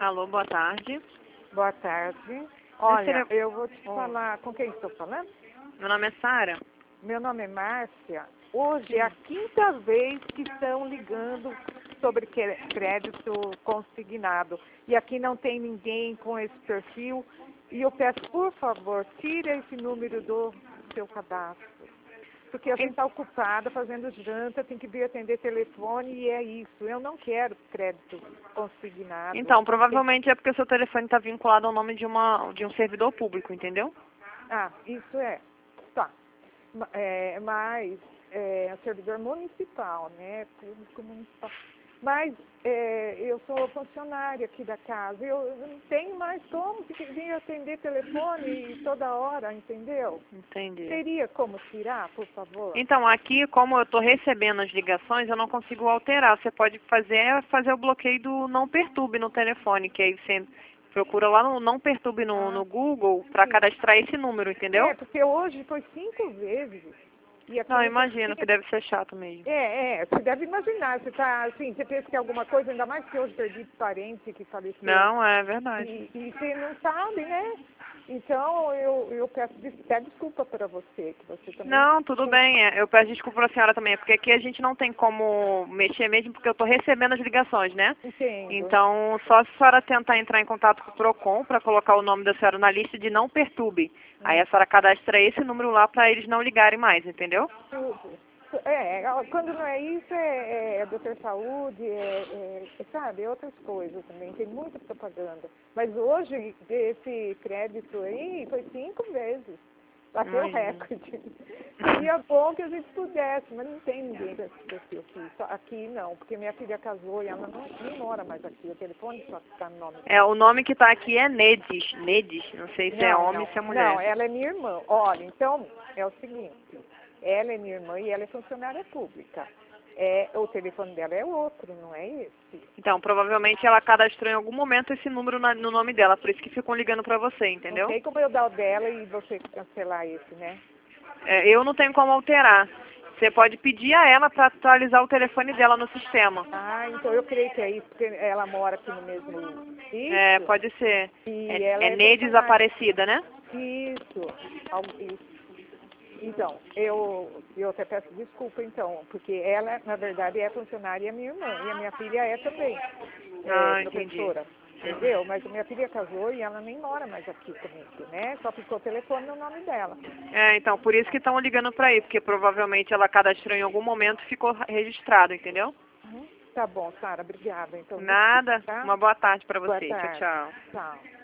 Alô, boa tarde. Boa tarde. Olha, Seria- eu vou te falar com quem estou falando. Meu nome é Sara. Meu nome é Márcia. Hoje é a quinta vez que estão ligando sobre crédito consignado. E aqui não tem ninguém com esse perfil. E eu peço, por favor, tire esse número do seu cadastro. Porque a gente está ocupada fazendo janta, tem que vir atender telefone e é isso. Eu não quero crédito consignado. Então, provavelmente é porque o seu telefone está vinculado ao nome de um servidor público, entendeu? Ah, isso é. Tá. Mas é servidor municipal, né? Público municipal. Mas eu sou funcionária aqui da casa. Eu não tenho mais como vir atender telefone toda hora, entendeu? Entendi. Teria como tirar, por favor? Então, aqui, como eu estou recebendo as ligações, eu não consigo alterar. Você pode fazer o bloqueio do não perturbe no telefone, que aí você procura lá no não perturbe no Google para cadastrar esse número, entendeu? É, porque hoje foi 5 vezes. E aqui Não, não imagino tem- que deve ser chato mesmo. você deve imaginar, você tá assim, você pensa que é alguma coisa, ainda mais que hoje perdi parente que faleceu. Não, é verdade. E você não sabe, né? Então eu peço até desculpa para você, que você também. Não, tudo bem. Eu peço desculpa para a senhora também, porque aqui a gente não tem como mexer mesmo, porque eu estou recebendo as ligações, né? Entendo. Então, só se a senhora tentar entrar em contato com o PROCON para colocar o nome da senhora na lista de não perturbe. Aí a senhora cadastra esse número lá para eles não ligarem mais, entendeu? Tudo. Quando não é isso, é doutor saúde, sabe, outras coisas também, tem muita propaganda. Mas hoje, esse crédito aí, foi 5 vezes. Bateu o Imagino. recorde. Seria bom que a gente pudesse, mas não tem ninguém com esse perfil aqui. Aqui não, porque minha filha casou e ela não mora mais aqui. O telefone só está no nome dela. O nome que está aqui é Nedes. Nedes, não sei se é homem ou se é mulher. Não, ela é minha irmã. Olha, então, é o seguinte, ela é minha irmã e ela é funcionária pública. O telefone dela é outro, não é esse. Então, provavelmente ela cadastrou em algum momento esse número no nome dela, por isso que ficam ligando para você, entendeu? Não tem como eu dar o dela e você cancelar esse, né? Eu não tenho como alterar. Você pode pedir a ela para atualizar o telefone dela no sistema. Ah, então eu creio que é isso, porque ela mora aqui no mesmo sítio. Pode ser. E É, ela é Nedes funcionária. Aparecida, né? Isso. Então, eu até peço desculpa, então, porque ela, na verdade, é funcionária e é minha irmã, e a minha filha é também, Entendi. professora, entendeu? Mas a minha filha casou e ela nem mora mais aqui comigo, né? Só ficou o telefone no nome dela. Então, por isso que estão ligando para aí, porque provavelmente ela cadastrou em algum momento e ficou registrado, entendeu? Tá bom, Sara, obrigada. Então, Nada. desculpa, tá? Uma boa tarde para Boa você. tarde. Tchau, tchau. Tchau.